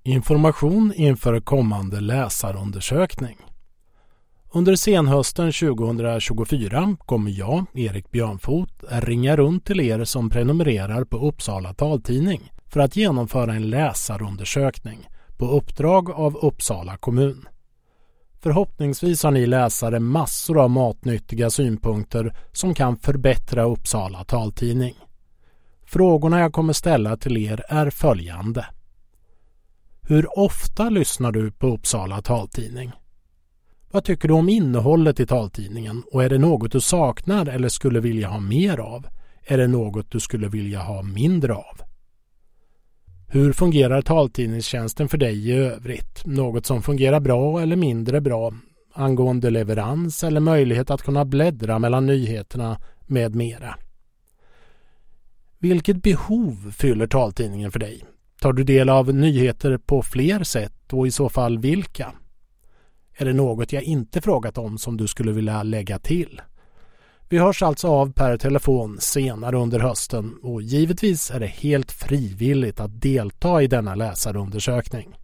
Information inför kommande läsarundersökning. Under senhösten 2024 kommer jag, Erik Björnfot, ringa runt till er som prenumererar på Uppsala taltidning för att genomföra en läsarundersökning på uppdrag av Uppsala kommun. Förhoppningsvis har ni läsare massor av matnyttiga synpunkter som kan förbättra Uppsala taltidning. Frågorna jag kommer ställa till er är följande. Hur ofta lyssnar du på Uppsala taltidning? Vad tycker du om innehållet i taltidningen och är det något du saknar eller skulle vilja ha mer av? Är det något du skulle vilja ha mindre av? Hur fungerar taltidningstjänsten för dig i övrigt? Något som fungerar bra eller mindre bra angående leverans eller möjlighet att kunna bläddra mellan nyheterna med mera? Vilket behov fyller taltidningen för dig? Tar du del av nyheter på fler sätt och i så fall vilka? Är det något jag inte frågat om som du skulle vilja lägga till? Vi hörs alltså av per telefon senare under hösten och givetvis är det helt frivilligt att delta i denna läsarundersökning.